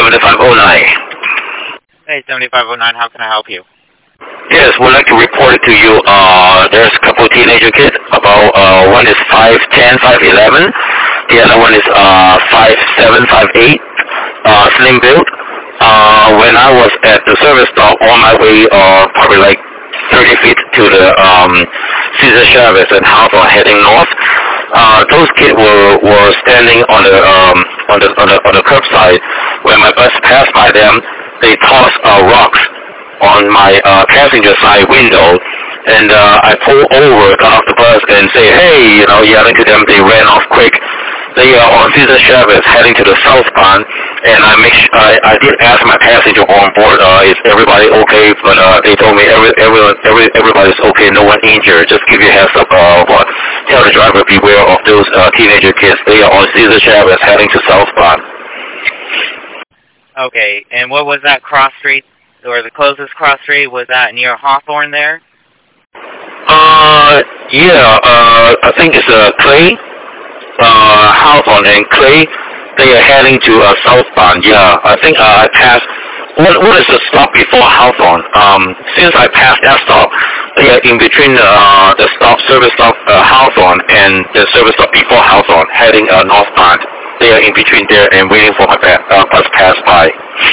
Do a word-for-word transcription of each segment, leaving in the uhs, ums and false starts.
seventy-five oh nine. Hey, seventy-five oh nine, how can I help you? Yes, we'd like to report it to you. Uh, there's a couple teenager kids. About uh, one is five ten, five eleven. The other one is uh, five seven, five eight. Uh, slim build. Uh, when I was at the service stop on my way, uh, probably like thirty feet to the um, Cesar Chavez and Hawthorne heading north. Uh, those kids were were standing on the um, on the on the on the curbside. When my bus passed by them, they tossed uh, rocks on my uh, passenger side window, and uh, I pulled over, got off the bus, and say, hey, you know, yelling to them. They ran off quick. They are on Cesar Chavez heading to the southbound, and I make sh- I, I did ask my passenger on board, uh, is everybody okay? But uh, they told me every everyone every everybody's okay, no one injured. Just give you a heads up. Uh, but tell the driver beware of those uh, teenager kids. They are on Cesar Chavez heading to southbound. Okay, and what was that cross street? Or the closest cross street, was that near Hawthorne there? Uh, yeah, uh, I think it's uh, Clay, uh, Hawthorne and Clay. They are heading to uh, southbound. Yeah, I think uh, I passed. What what is the stop before Hawthorne? Um, since I passed that stop, they are in between uh, the stop service stop uh, Hawthorne and the service stop before Hawthorne, heading uh, northbound. They are in between there and waiting for my pa- uh, bus pass by.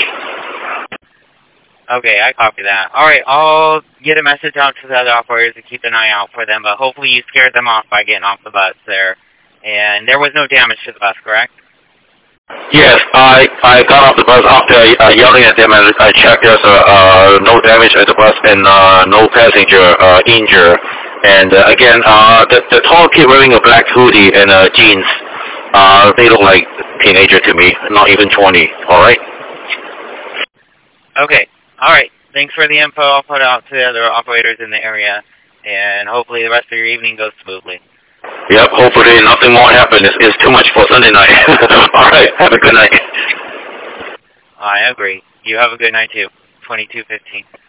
Okay, I copy that. All right, I'll get a message out to the other operators to keep an eye out for them, but hopefully you scared them off by getting off the bus there. And there was no damage to the bus, correct? Yes, I I got off the bus after uh, yelling at them, and I checked there's uh, uh, no damage at the bus and uh, no passenger uh, injured. And uh, again, uh, the, the tall kid wearing a black hoodie and uh, jeans, uh, they look like teenager to me, not even twenty, all right? Okay. All right. Thanks for the info. I'll put it out to the other operators in the area, and hopefully the rest of your evening goes smoothly. Yep, hopefully nothing more happens. It's, it's too much for Sunday night. All right, have a good night. I agree. You have a good night, too. twenty-two fifteen.